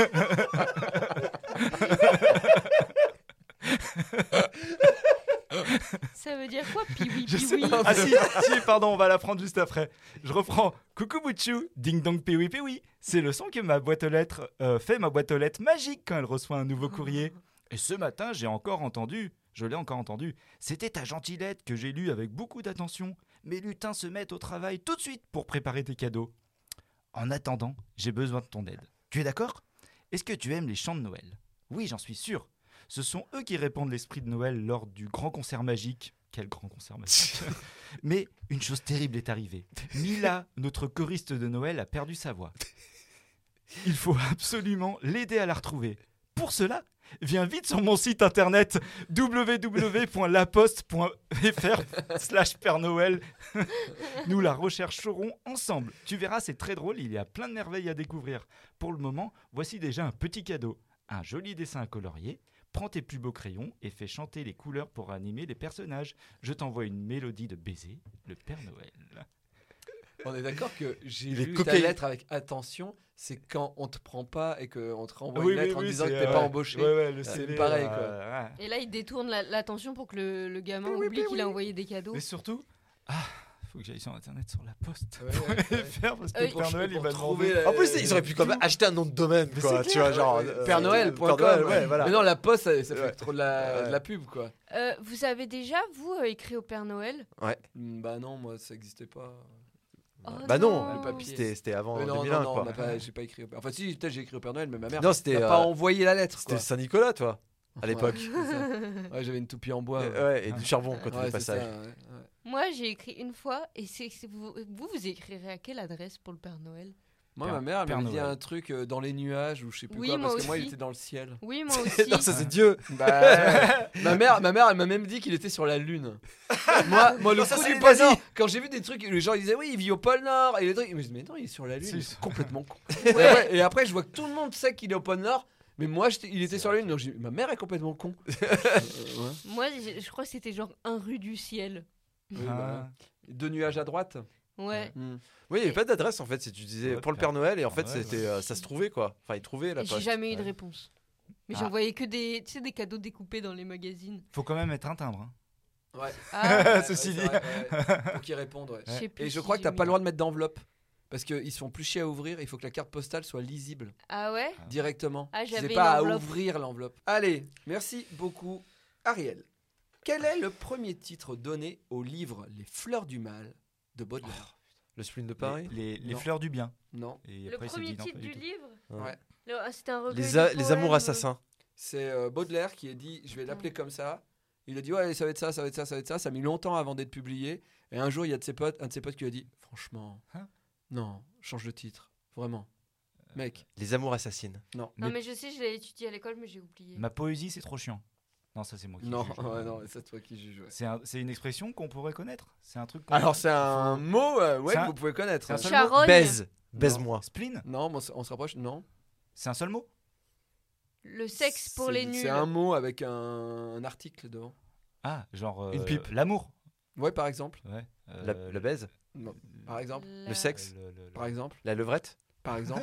Ça veut dire quoi, piwi Je sais piwi? pas. Ah si, si, pardon, on va la prendre juste après. Je reprends. Coucou Mouchou, ding dong piwi piwi. C'est le son que ma boîte aux lettres euh, fait ma boîte aux lettres magique quand elle reçoit un nouveau courrier. Et ce matin, j'ai encore entendu, je l'ai encore entendu, c'était ta gentille lettre que j'ai lue avec beaucoup d'attention. Mes lutins se mettent au travail tout de suite pour préparer tes cadeaux. En attendant, j'ai besoin de ton aide. Tu es d'accord? Est-ce que tu aimes les chants de Noël? Oui, j'en suis sûr. Ce sont eux qui répandent l'esprit de Noël lors du grand concert magique. Quel grand concert magique. Mais une chose terrible est arrivée. Mila, notre choriste de Noël, a perdu sa voix. Il faut absolument l'aider à la retrouver. Pour cela, viens vite sur mon site internet w w w point laposte point f r slash Père Noël. Nous la rechercherons ensemble. Tu verras, c'est très drôle, il y a plein de merveilles à découvrir. Pour le moment, voici déjà un petit cadeau. Un joli dessin à colorier. Prends tes plus beaux crayons et fais chanter les couleurs pour animer les personnages. Je t'envoie une mélodie de baiser, le Père Noël. On est d'accord que j'ai Il est lu ta cocaïne. lettre avec attention. C'est quand on te prend pas et qu'on te renvoie Oui, une oui, lettre en oui, disant c'est, que t'es euh, pas ouais. embauché. Ouais, ouais, le C'est C V, pareil, euh, ouais. Et là, il détourne la- l'attention pour que le, le gamin oublie qu'il a envoyé des cadeaux. Mais surtout, ah, faut que j'aille sur internet sur la poste. Ouais, ouais, ouais. Faire parce que Euh, le Père pour- Noël pour il va trouver demander. la- En plus, ils auraient pu quand même acheter un nom de domaine, Mais quoi. c'est Tu vois, Ouais, genre. ouais, euh, Père Noël point com. Père Noël, ouais, voilà. Mais non, la poste, ça, ça fait Ouais. trop de la, Ouais. de la pub, quoi. Euh, vous avez déjà, vous, euh, écrit au Père Noël? Mm, Bah non, moi, ça existait pas. Oh Bah non, Le papier. c'était c'était avant Mais non, deux mille un, non, non, quoi. on n'a pas- j'ai pas écrit au Père. Enfin, si, peut-être j'ai écrit au Père Noël, mais ma mère Non, c'était, n'a pas euh, envoyé la lettre. C'était quoi. Saint-Nicolas, toi, à l'époque. Ouais, c'est ça. Ouais, j'avais une toupie en bois. Ouais, ouais. ouais, et du charbon quand tu Ouais, fais le c'est passage. ça, ouais, ouais. Moi, j'ai écrit une fois, et c'est c'est- vous, vous, vous écrirez à quelle adresse pour le Père Noël? Moi, Père- ma mère, elle Père m'avait dit Noël. un truc euh, dans les nuages ou je sais plus Oui, quoi, moi parce que moi, il aussi. était dans le ciel. Oui, moi aussi. Non, ça c'est Dieu. Bah, ma mère, ma mère, elle m'a même dit qu'il était sur la lune. moi, moi, le Ça, coup c'est du les pôle nazis. Nord, quand j'ai vu des trucs, les gens ils disaient oui, il vit au pôle Nord et les trucs, mais je dis mais non, il est sur la lune, Si. c'est complètement con. et, après, et après, je vois que tout le monde sait qu'il est au pôle Nord, mais moi, j'étais- il était sur la lune, donc je dis ma mère est complètement con. Euh, ouais. Moi, je, je crois que c'était genre un rue du ciel. Oui, Ah. bah, deux nuages à droite. Ouais. Hmm. Oui, il n'y avait pas d'adresse en fait. Si tu disais Ouais, pour le Père- Père Noël et en Père fait Noël, c'était, ouais. euh, ça se trouvait quoi. Enfin, il trouvait la Et j'ai poste. jamais eu de ouais. réponse. Mais Ah. j'envoyais que des, tu sais, des cadeaux découpés dans les magazines. Faut quand même être un timbre. hein. Ouais. Ah, Ouais, Ceci ouais, dit. c'est vrai, ouais, ouais. Faut qu'ils répondent, ouais. je sais plus Et je si crois que j'ai t'as mis- pas le droit de mettre d'enveloppe. Parce qu'ils se font plus chier à ouvrir, il faut que la carte postale soit lisible Ah ouais directement. Ah, C'est j'avais pas à l'enveloppe. ouvrir l'enveloppe. Allez, merci beaucoup, Ariel. Quel est le premier titre donné au livre Les Fleurs du Mal de Baudelaire Le spleen de Paris. Les, les Non. fleurs du bien. Non, Et Le après, il s'est premier dit non, titre pas du tout. livre Ouais. Le- ah, C'était un recueil Les, de a- les poèmes, amours euh, assassins. c'est euh, Baudelaire qui a dit, je vais l'appeler comme ça. Il a dit ouais, ça va être ça, ça va être ça, ça va être ça. Ça a mis longtemps avant d'être publié. Et un jour, il y a de ses potes, un de ses potes qui lui a dit, franchement, Hein non, change de titre, vraiment, mec. Les amours assassines. Non, Mais- mais je sais, je l'ai étudié à l'école, mais j'ai oublié. Ma poésie, c'est trop chiant. Non, ça, c'est moi qui Non, juge. ouais, non, c'est toi qui juge. ouais. C'est un- c'est une expression qu'on pourrait connaître. C'est un truc. qu'on- Alors c'est un mot, euh, ouais, C'est que un- vous pouvez connaître. c'est un ouais. seul Charogne. Baise. Baise-moi. Spleen. Non, mais on se- on se rapproche. Non. C'est un seul mot. Le sexe pour C'est- les nuls. C'est un mot avec un, un article devant. Ah, genre. euh, Une pipe. L'amour. Ouais, par exemple. Ouais. euh, La, la baise. Non. Par exemple. La- Le sexe. le, le- le- Par exemple. La levrette. Par exemple.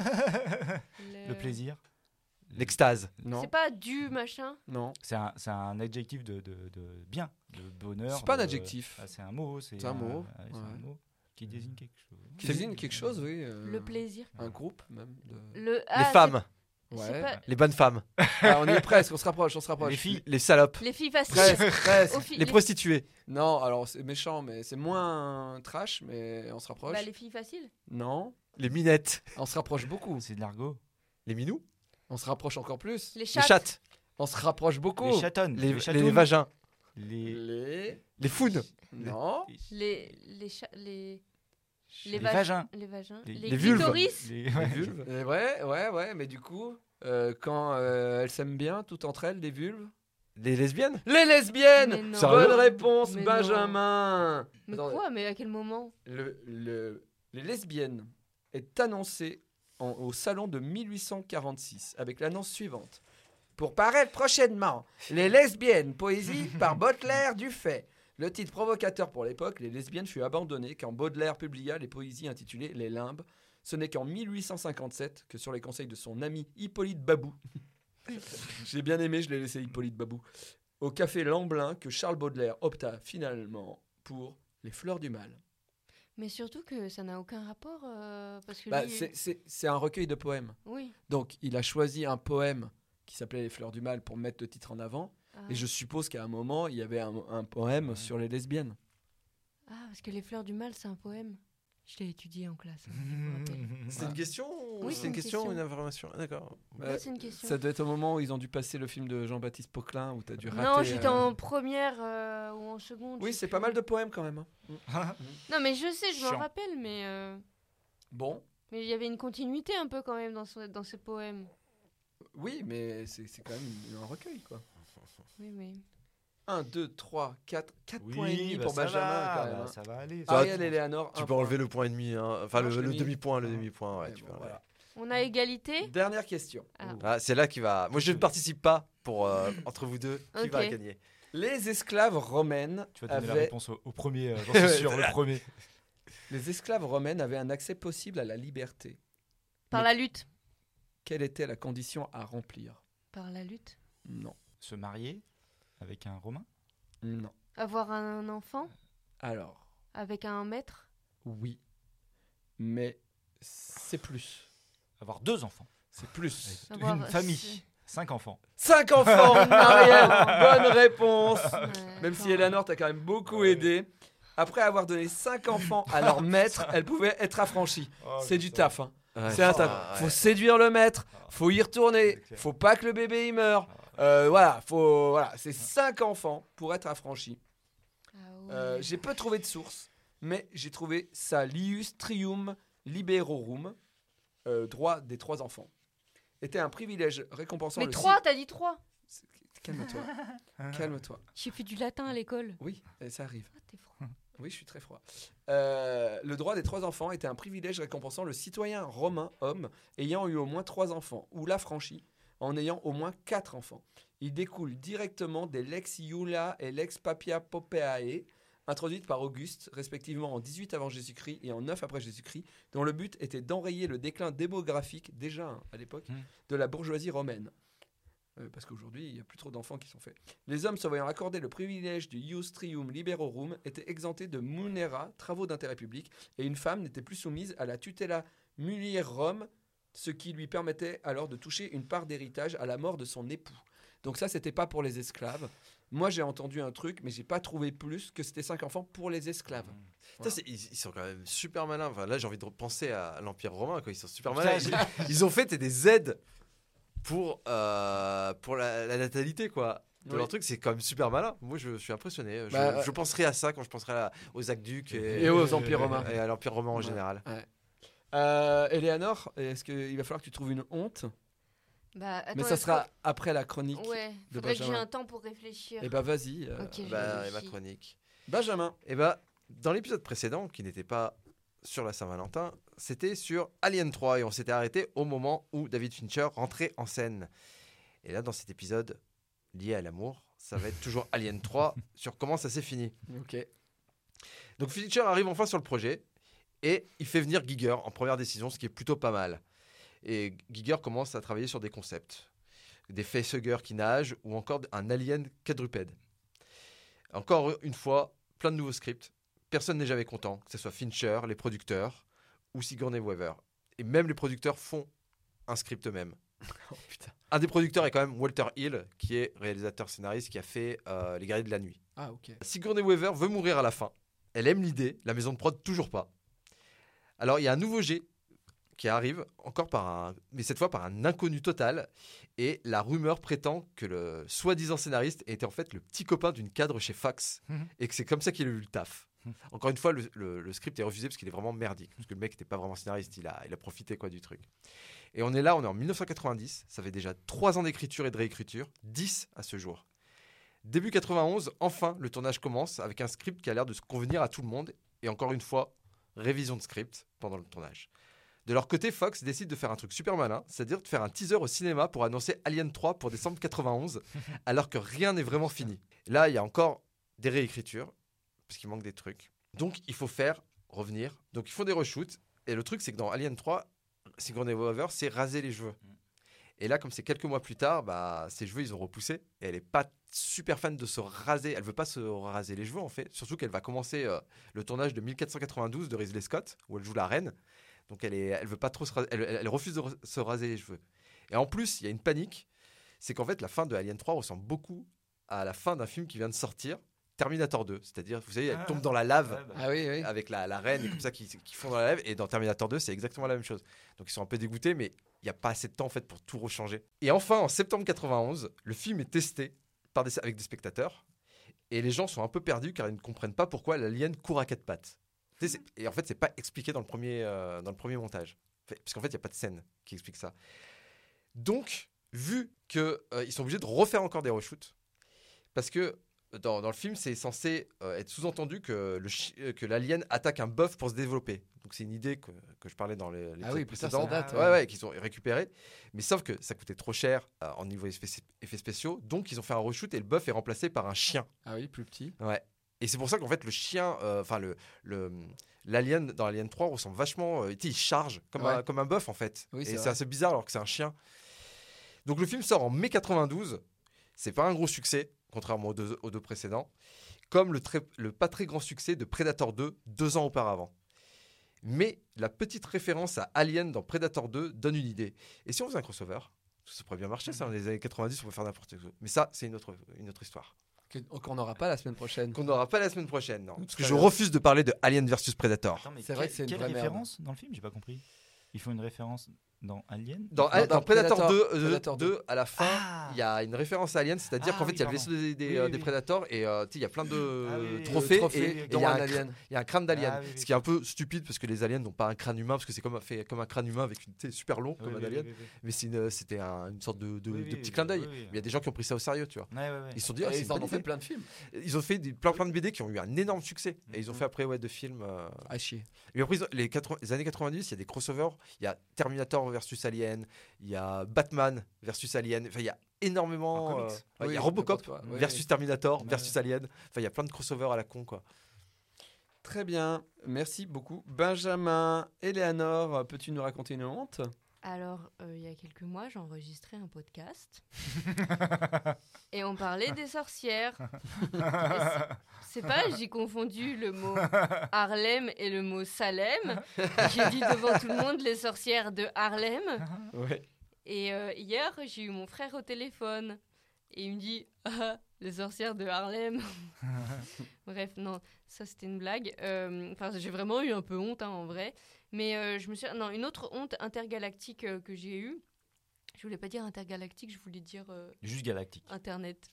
le plaisir. L'extase. Non. C'est pas du machin. Non. C'est un, c'est un adjectif de, de, de bien, de bonheur. C'est pas un de- adjectif. Ah, c'est un mot. C'est C'est un mot, ah ouais, c'est ouais. un mot qui désigne quelque chose. Qui désigne quelque chose, oui. euh, Le plaisir. Un groupe même. De... Le, Les ah, femmes. c'est- c'est Ouais. pas- Les bonnes femmes. Ah, on y est presque. On se rapproche. On se rapproche. Les filles. Les salopes. Les filles faciles. Presque. presque. Aux filles- Les les- prostituées. Non, alors c'est méchant, mais c'est moins trash, mais on se rapproche. Bah, les filles faciles. Non. Les minettes. On se rapproche beaucoup. C'est de l'argot. Les minous. On se rapproche encore plus. Les Les chattes. chattes. On se rapproche beaucoup. Les chatonnes. Les, Les, les chatounes, vagins. Les. Les. Les founes. Non. Les, les, cha- les, Les vag- vagins. Les vagins. Les- Les, les vulves. clitoris. Les- Les ouais. vulves. Euh, ouais, ouais, ouais, mais du coup, euh, quand euh, elles s'aiment bien, toutes entre elles, les vulves. Les lesbiennes. Les lesbiennes. Mais non. Sérieux Bonne réponse, Mais non. Benjamin. Mais Attends, quoi Mais à quel moment le, le- les lesbiennes est annoncé en- au salon de mille huit cent quarante-six avec l'annonce suivante. Pour paraître prochainement, les lesbiennes, poésie par Baudelaire Dufay. Le titre provocateur pour l'époque, les lesbiennes fut abandonné quand Baudelaire publia les poésies intitulées Les Limbes. Ce n'est qu'en mille huit cent cinquante-sept que sur les conseils de son ami Hippolyte Babou, j'ai bien aimé, je l'ai laissé Hippolyte Babou, au café Lamblin que Charles Baudelaire opta finalement pour Les Fleurs du Mal. Mais surtout que ça n'a aucun rapport. euh, parce que Bah, lui- c'est- c'est c'est un recueil de poèmes. Oui. Donc il a choisi un poème qui s'appelait Les Fleurs du Mal pour mettre le titre en avant. Ah. Et je suppose qu'à un moment, il y avait un, un poème sur les lesbiennes. Ah, parce que Les Fleurs du Mal, c'est un poème. Je l'ai étudié en classe. hein, je me rappelle. C'est une question ou Oui, c'est une c'est une question ou une question. information Ah, d'accord. Bah, Ouais, c'est une question. ça doit être au moment où ils ont dû passer le film de Jean-Baptiste Poquelin où tu as dû rater. Non, j'étais euh, en première euh, ou en seconde. Oui, je sais c'est plus. pas mal de poèmes quand même. hein. Non, mais je sais, je m'en Chiant. rappelle, mais euh, Bon, mais il y avait une continuité un peu quand même dans, ce- dans ces poèmes. oui, mais c'est c'est quand même un recueil quoi. Oui, mais un, deux, trois, quatre, quatre Oui, points et demi bah, pour ça Benjamin va, quand même. bah, hein. ça va aller. Ça va, Ariel et Léonore, Tu un peux point. enlever le point et demi. hein. Enfin, Non, le, je l'ai le mis. demi-point. Le Ah. demi-point, ouais, Ouais, tu bon, peux- voilà. on a égalité. Dernière question. Ah. Ah, c'est là qui va. Moi, je ne participe pas pour euh, entre vous deux. Qui Ok. va gagner Les esclaves romaines Tu vas donner la avaient réponse au, au premier, euh, j'en suis sûr, le premier. les esclaves romaines avaient un accès possible à la liberté. Par Mais- la lutte. Quelle était la condition à remplir? Par la lutte. Non, Se marier avec un Romain. non. Avoir un enfant Alors, avec un maître. oui, mais c'est plus. Avoir deux enfants. C'est plus. Avoir- Une famille. Cinq enfants. Cinq enfants, Ariel. Bonne réponse. Ouais, Même si quand- Eleanor t'a quand même beaucoup aidé. Après avoir donné cinq enfants à leur maître, elle pouvait être affranchie. C'est du taf. Hein. Ouais. C'est un Ah, taf. Faut ouais. séduire le maître. Faut y retourner. C'est clair. Faut pas que le bébé y meure. Euh, voilà, faut. Voilà, c'est cinq enfants pour être affranchis. Ah ouais. Euh, j'ai peu trouvé de sources, mais j'ai trouvé ça Lius Trium Liberorum. euh, droit des trois enfants était un privilège récompensant Mais le trois, t'as dit trois. si- Calme-toi, calme-toi. J'ai fait du latin à l'école. Oui, et ça arrive. Ah, t'es froid. Oui, je suis très froid. Euh, le droit des trois enfants était un privilège récompensant le citoyen romain homme ayant eu au moins trois enfants ou l'affranchi en ayant au moins quatre enfants. Il découle directement des lex Iulia et lex Papia Poppaeae, introduites par Auguste, respectivement en dix-huit avant Jésus-Christ et en neuf après Jésus-Christ, dont le but était d'enrayer le déclin démographique, déjà hein, à l'époque, Mmh. de la bourgeoisie romaine. Euh, parce qu'aujourd'hui, il n'y a plus trop d'enfants qui sont faits. Les hommes se voyant accorder le privilège du ius trium liberorum étaient exemptés de munera, travaux d'intérêt public, et une femme n'était plus soumise à la tutela mulierum, ce qui lui permettait alors de toucher une part d'héritage à la mort de son époux. Donc ça, c'était pas pour les esclaves. Moi, j'ai entendu un truc, mais j'ai pas trouvé plus que c'était cinq enfants pour les esclaves. Putain, c'est- ils, ils sont quand même super malins. Enfin, là, j'ai envie de repenser à l'Empire romain. Quoi. Ils sont super Putain, malins. j'ai- Ils, ils ont fait t'es des aides pour, euh, pour la, la natalité, quoi. De Oui. leur truc, c'est quand même super malin. Moi, je, je suis impressionné. Je, Bah, je penserai à ça quand je penserai à- aux aqueducs et, Et aux empires romains. et à l'Empire romain en Ouais. général. Euh, Eleanor, est-ce qu'il va falloir que tu trouves une honte? Bah, attends, Mais ça est-ce sera après la chronique. que- Ouais, de faudrait que j'ai Benjamin. un temps pour réfléchir. Et bah vas-y, euh, Ok, je Bah, et ma réfléchis. chronique. Benjamin. Et bah, dans l'épisode précédent, qui n'était pas sur la Saint-Valentin, c'était sur Alien trois et on s'était arrêté au moment où David Fincher rentrait en scène. Et là, dans cet épisode lié à l'amour, ça va être toujours Alien trois sur comment ça s'est fini. Ok. Donc Fincher arrive enfin sur le projet et il fait venir Giger en première décision, ce qui est plutôt pas mal. Et Giger commence à travailler sur des concepts, des facehuggers qui nagent ou encore un alien quadrupède. Encore une fois, plein de nouveaux scripts. Personne n'est jamais content, que ce soit Fincher, les producteurs ou Sigourney Weaver. Et même les producteurs font un script eux-mêmes. Oh putain. Un des producteurs est quand même Walter Hill, qui est réalisateur scénariste, qui a fait euh, Les Guerriers de la Nuit. Ah ok. Sigourney Weaver veut mourir à la fin. Elle aime l'idée, la maison de prod toujours pas. Alors il y a un nouveau G qui arrive, encore par un, mais cette fois par un inconnu total. Et la rumeur prétend que le soi-disant scénariste était en fait le petit copain d'une cadre chez Fox Mhm. et que c'est comme ça qu'il a eu le taf. Mhm. Encore une fois, le, le- le script est refusé parce qu'il est vraiment merdique, parce que le mec n'était pas vraiment scénariste, il a, il a profité quoi du truc. Et on est là, on est en mille neuf cent quatre-vingt-dix, ça fait déjà trois ans d'écriture et de réécriture, dix à ce jour. Début quatre-vingt-onze, enfin, le tournage commence avec un script qui a l'air de se convenir à tout le monde. Et encore une fois, révision de script pendant le tournage. De leur côté, Fox décide de faire un truc super malin, c'est-à-dire de faire un teaser au cinéma pour annoncer Alien trois pour décembre quatre-vingt-onze, alors que rien n'est vraiment fini. Là, il y a encore des réécritures, parce qu'il manque des trucs. Donc, il faut faire revenir. Donc, ils font des reshoots. Et le truc, c'est que dans Alien trois, Sigourney Weaver s'est rasé les cheveux. Et là, comme c'est quelques mois plus tard, bah, ses cheveux, ils ont repoussé. Et elle n'est pas super fan de se raser. Elle veut pas se raser les cheveux, en fait. Surtout qu'elle va commencer euh, le tournage de mille quatre cent quatre-vingt-douze de Ridley Scott, où elle joue la reine. Donc, elle, est, elle, veut pas trop se raser, elle, elle- elle refuse de re- se raser les cheveux. Et en plus, il y a une panique. C'est qu'en fait, la fin de Alien trois ressemble beaucoup à la fin d'un film qui vient de sortir, Terminator deux. C'est-à-dire, vous savez, elle Ah. tombe dans la lave. Ouais, bah, Ah oui, oui. Avec la, la reine et comme ça qui, qui font dans la lave. Et dans Terminator deux, c'est exactement la même chose. Donc ils sont un peu dégoûtés, mais il n'y a pas assez de temps en fait pour tout rechanger. Et enfin, en septembre quatre-vingt-onze, le film est testé par des, avec des spectateurs. Et les gens sont un peu perdus car ils ne comprennent pas pourquoi l'alien court à quatre pattes. Tu sais, c'est- Et en fait, c'est pas expliqué dans le premier, euh, dans le premier montage. Fait- Parce qu'en fait, il n'y a pas de scène qui explique ça. Donc, vu qu'ils sont obligés de refaire encore des reshoots, parce que dans, dans le film, c'est censé euh, être sous-entendu que, le chi- euh, que l'alien attaque un bœuf pour se développer. Donc c'est une idée que, que je parlais dans les, les Ah oui, putain, ça précédents. date, ouais, ouais. ouais, qu'ils ont récupéré. Mais sauf que ça coûtait trop cher euh, en niveau effets, effets spéciaux. Donc ils ont fait un reshoot et le bœuf est remplacé par un chien. Ah oui, plus petit. Ouais. Et c'est pour ça qu'en fait le chien, euh, enfin le, le l'alien dans Alien trois ressemble vachement. Euh, tu sais, il charge comme Ouais. un comme un bœuf en fait. Oui, c'est et vrai. c'est assez bizarre alors que c'est un chien. Donc le film sort en mai quatre-vingt-douze. C'est pas un gros succès contrairement aux deux, aux deux précédents. Comme le, très- le pas très grand succès de Predator deux deux ans auparavant. Mais la petite référence à Alien dans Predator deux donne une idée. Et si on faisait un crossover, ça pourrait bien marcher, ça, dans les années quatre-vingt-dix, on peut faire n'importe quoi. Mais ça, c'est une autre, une autre histoire. Que- Qu'on n'aura pas la semaine prochaine. Qu'on n'aura pas la semaine prochaine, non. Parce que Très je bien. refuse de parler de Alien versus Predator. Attends, mais C'est vrai quelle- que c'est une quelle vraie merde. référence dans le film J'ai pas compris. Ils font une référence Dans Alien Dans, Non, dans dans Predator, Predator deux, euh, Predator deux, à la fin, Ah. il y a une référence à Alien, c'est-à-dire Ah qu'en fait, oui, il y a le pardon. vaisseau des, des, Oui, euh, oui, des oui. Predators et euh, tu sais, il y a plein de Ah oui, oui, oui. trophées, Trophées, et et il dont y a un un, cr- alien. il y a un crâne d'alien. Ah oui, oui, Ce qui est un peu stupide parce que les aliens n'ont pas un crâne humain parce que c'est comme, fait comme un crâne humain avec une tête super long Oui, comme oui, un oui, alien. oui, oui. Mais c'est une- c'était un- une sorte de, de, Oui, de oui, petit oui, clin d'œil. oui, oui. Mais il y a des gens qui ont pris ça au sérieux, tu vois. Ouais, ouais, ouais. Ils se sont dit, ah, Et c'est ils une en bonne ont fait idée. plein de films. Ils ont fait des, plein plein de B D qui ont eu un énorme succès et ils ont Mhm. fait après ouais, de films. euh, À chier. Et après, ils ont- les, quatre-vingts les années quatre-vingt-dix, il y a des crossovers. Il y a Terminator versus Alien, il y a Batman versus Alien. Enfin, il y a En énormément. comics. euh, ouais, il y a Oui, Robocop n'importe quoi. Oui, versus oui. Terminator Ouais. versus Alien. Enfin, il y a plein de crossovers à la con, quoi. Très bien, merci beaucoup. Benjamin, Eleanor, euh, peux-tu nous raconter une honte? Alors, euh, il y a quelques mois, j'ai enregistré un podcast et on parlait des sorcières. Et c'est- C'est pas, j'ai confondu le mot Harlem et le mot Salem. J'ai dit devant tout le monde les sorcières de Harlem. Ouais. Et euh, hier, j'ai eu mon frère au téléphone. Et il me dit ah, les sorcières de Harlem. Bref, non, ça c'était une blague. Euh, Enfin, j'ai vraiment eu un peu honte hein, en vrai. Mais euh, je me suis. Non, une autre honte intergalactique euh, que j'ai eue. Je voulais pas dire intergalactique, je voulais dire euh, Juste galactique. Internet.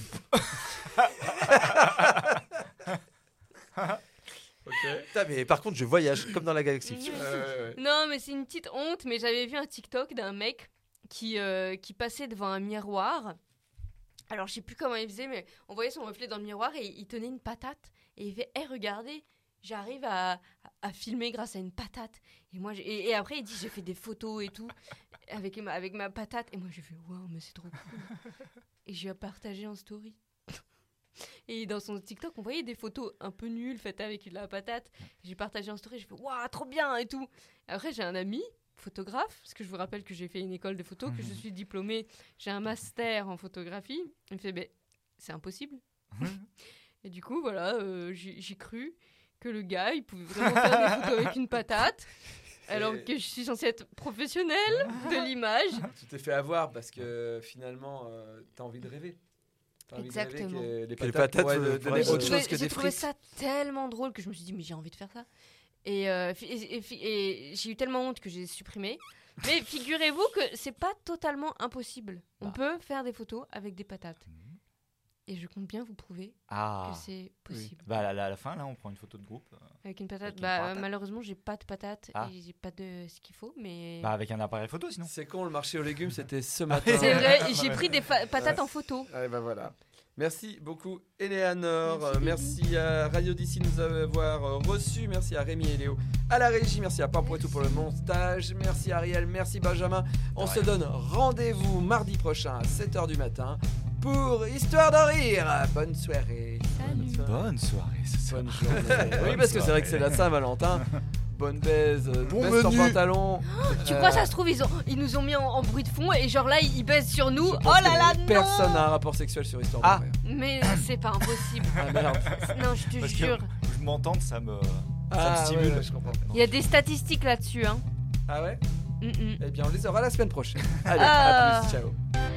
Putain, mais par contre, je voyage comme dans la galaxie. Mhm. Euh, Non, mais c'est une petite honte, mais j'avais vu un TikTok d'un mec qui, euh, qui passait devant un miroir. Alors, je sais plus comment il faisait, mais on voyait son reflet dans le miroir et il tenait une patate. Et il fait hey, regardez, j'arrive à, à filmer grâce à une patate. Et, moi, j'ai- et, et après, il dit j'ai fait des photos et tout avec ma, avec ma patate. Et moi, j'ai fait waouh, mais c'est trop cool. Et je lui ai partagé en story. Et dans son TikTok, on voyait des photos un peu nulles faites avec de la patate. J'ai partagé en story, j'ai fait waouh, trop bien et tout. Après, j'ai un ami photographe, parce que je vous rappelle que j'ai fait une école de photo, que je suis diplômée, j'ai un master en photographie. Il me fait, ben, c'est impossible. Et du coup, voilà, euh, j'ai j'ai cru que le gars, il pouvait vraiment faire des photos avec une patate, alors que je suis censée être professionnelle de l'image. Tu t'es fait avoir parce que finalement, euh, t'as envie de rêver. T'as envie de rêver Exactement. que les les patates, patates, pourraient euh, de- pourraient donner se- autre J'ai chose trouvé- que j'ai des trouvé frites. ça tellement drôle que je me suis dit, mais j'ai envie de faire ça. Et, euh, fi- et, et fi- et j'ai eu tellement honte que j'ai supprimé. Mais figurez-vous que c'est pas totalement impossible. On Bah. peut faire des photos avec des patates. Et je compte bien vous prouver Ah. que c'est possible. Bah, à la, à la fin, là, on prend une photo de groupe. euh, Avec une patate, Avec une bah, patate. malheureusement, j'ai pas de patates Ah. et j'ai pas de ce qu'il faut, mais. Bah, avec un appareil photo, sinon. C'est con, le marché aux légumes, c'était ce matin. c'est vrai, j'ai pris des fa- patates en photo. Ouais, bah voilà. Merci beaucoup, Eleanor. Merci, Euh, Merci à Radio D C de nous avoir euh, reçus. Merci à Rémi et Léo à la régie. Merci à Pampoitou pour le montage. Merci Ariel. Merci Benjamin. On se donne rendez-vous mardi prochain à sept heures du matin pour Histoire d'en rire. Bonne soirée. Salut. Bonne soirée, ce soir. Bonne journée. Oui, parce que c'est vrai que c'est la Saint-Valentin. Bonne baise, euh, Bon veste en menu. pantalon. Tu Euh, crois ça se trouve, ils, ont, ils nous ont mis en, en bruit de fond et genre là, ils baissent sur nous. je Oh pense là que là, non. personne n'a un rapport sexuel sur Histoire Ah. d'en rire. Mais c'est pas impossible. Ah merde. Non, je te Parce que jure. je m'entends, ça me. Ah, me stimule. ouais, ouais, je comprends. Il y a des statistiques là-dessus. Hein. Ah ouais? Mm, mm. Eh bien, on les aura la semaine prochaine. Allez, Ah. à plus, ciao.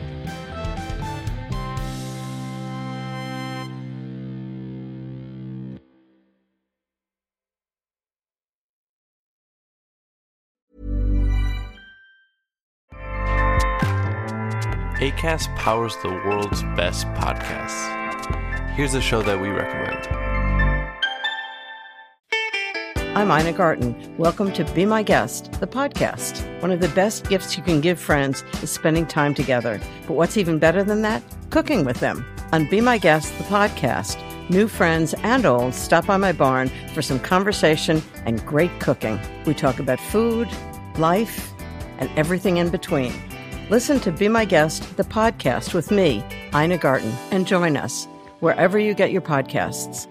Acast powers the world's best podcasts. Here's a show that we recommend. I'm Ina Garten. Welcome to Be My Guest, the podcast. One of the best gifts you can give friends is spending time together. But what's even better than that? Cooking with them. On Be My Guest, the podcast, new friends and old stop by my barn for some conversation and great cooking. We talk about food, life, and everything in between. Listen to Be My Guest, the podcast with me, Ina Garten, and join us wherever you get your podcasts.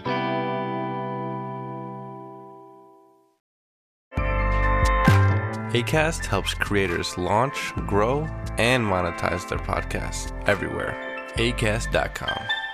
Acast helps creators launch, grow, and monetize their podcasts everywhere. acast dot com.